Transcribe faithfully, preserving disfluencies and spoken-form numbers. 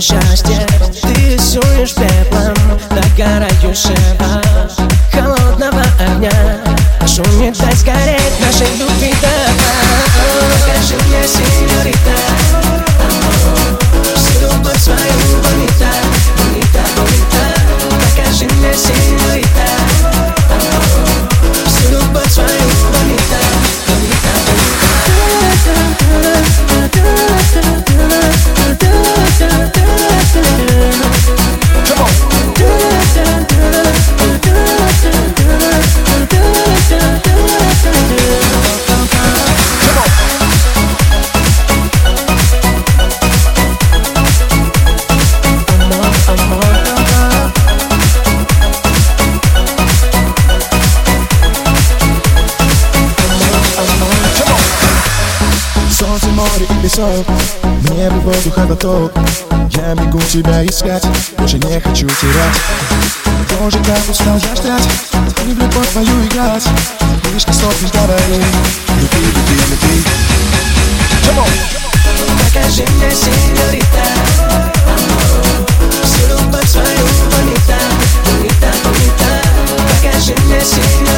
счастье. Ты рисуешь пеплом догорающего холодного огня. Прошу не дать сгореть нашей любви до дна. Покажи мне, сеньорита, всю любовь свою, бонита, бонита, бонита. Покажи мне, сеньорита, всю любовь свою, бонита, бонита, солнце, море и песок, небо, воздух, облаков. Я бегу тебя искать, больше не хочу терять. Боже, как устал я ждать, не в любовь твою играть. Лишь коснусь, говори, люби, люби, люби. покажи мне, сеньорита, всю любовь свою, бонита, бонита, бонита. Покажи мне, сеньорита.